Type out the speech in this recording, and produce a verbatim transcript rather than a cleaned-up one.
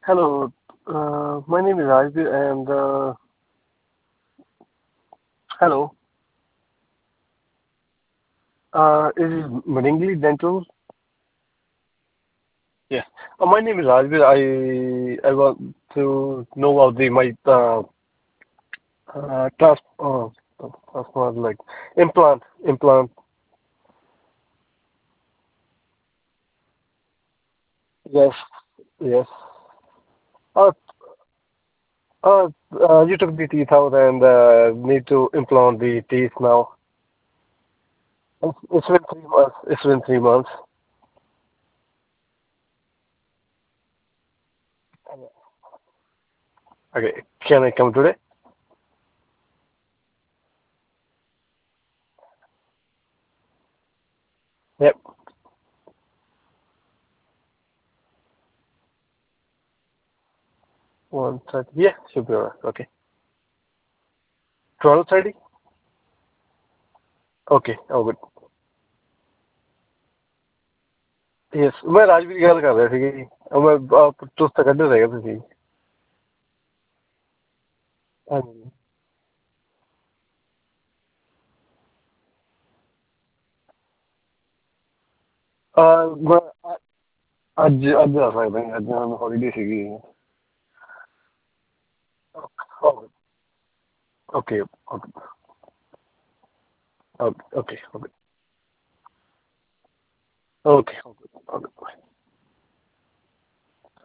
Hello, uh, my name is Rajbir and uh, hello, uh, is it Madingli Dental? Yes. Uh, my name is Rajbir. I I want to know about the my uh, uh, trans uh, transplant like implant implant. Yes, yes. Uh, uh, uh, you took the teeth out and uh, need to implant the teeth now. It's, it's been three months. It's been three months. Okay, can I come today? Yep. One thirty. Yeah, should be alright. Okay. Twelve thirty. Okay ਆਓ good. Yes ਮੈਂ ਰਾਜਵੀਰ ਗੱਲ ਕਰ ਰਿਹਾ ਸੀਗਾ ਜੀ। ਉਹ ਮੈਂ ਆਹ ਤੁਸੀਂ ਤਾਂ ਕੱਢ ਰਹੇ ਤੁਸੀਂ। ਹਾਂਜੀ। ਅਹ ਮੈਂ ਅ- ਅੱਜ ਅੱਜ ਆ ਸਕਦਾ ਜੀ, ਅੱਜ ਮੈਂ ਹੌਲੀਡੇ ਸੀਗੀ। Okay okay okay okay okay okay okay okay.